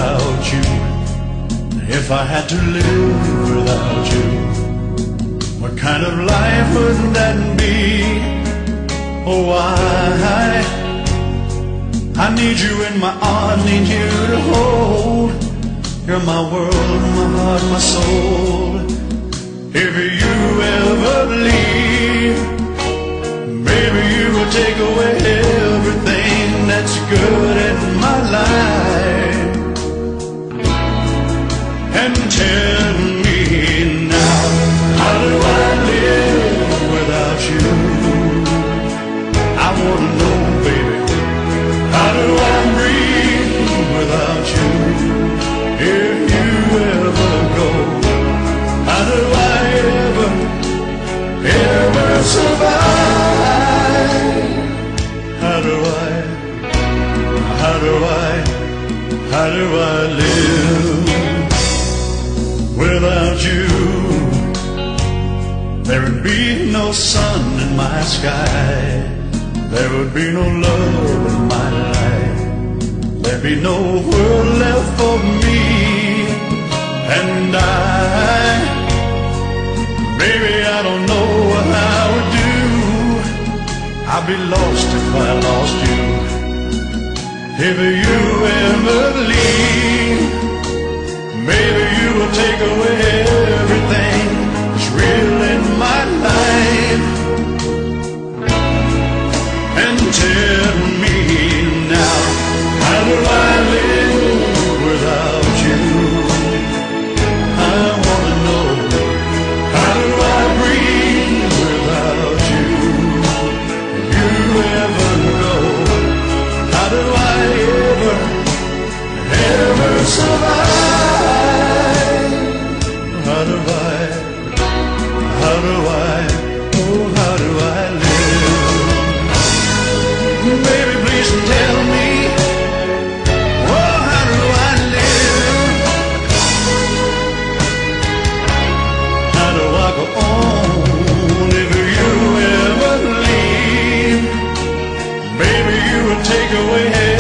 without you, if I had to live without you, what kind of life would that be? Oh, I need you in my arms, need you to hold. You're my world, my heart, my soul. If you ever leave, baby, you will take away everything that's good in my life. And tell me now, how do I live without you? I wanna know, baby, how do I breathe without you? If you ever go, how do I ever survive? How do I live without you? There would be no sun in my sky, there would be no love in my life, there'd be no world left for me. And baby, I don't know what I would do. I'd be lost if I lost you. If you ever leave, baby, you will take away everything that's real in my life. And tell me now, how do I live without you? I wanna know, how do I breathe without you? If you ever go, how do I ever survive? How do I live? Baby, please tell me, oh, how do I live? How do I go on if you ever leave? Baby, you will take away